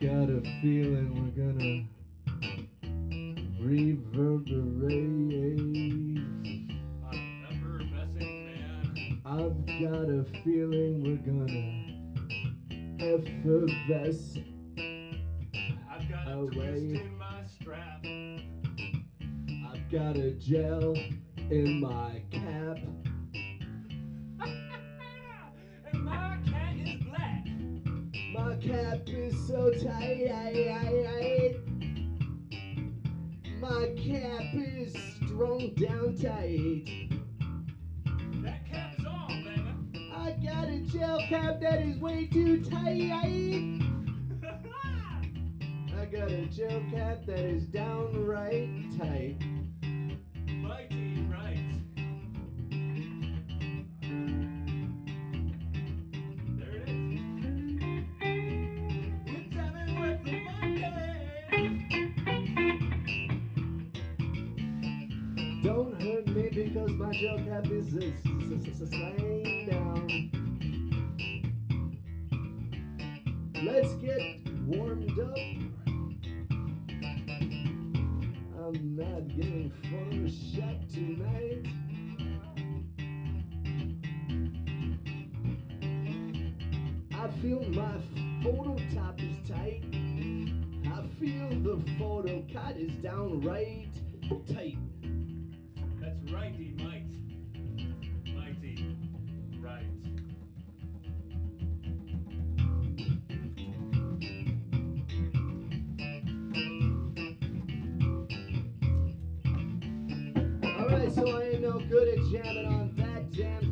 got a feeling we're gonna reverberate. Effervescing, man. I've got a feeling we're gonna effervesce I've got a away. twist in my strap. I've got a gel in my cap. And my cat is black. My cap is so tight. My cap is strung down tight. That cap's on, baby. I got a gel cap that is way too tight. I got a gel cap that is downright tight. Mighty right. There it is. We're jamming with the Monday. Don't hurt me because my gel cap is sliding down. Let's get warmed up. I'm not getting photoshopped tonight. I feel my photo top is tight. I feel the photo cut is downright tight. That's righty, might. Mighty right. Alright, so I ain't no good at jamming on that jam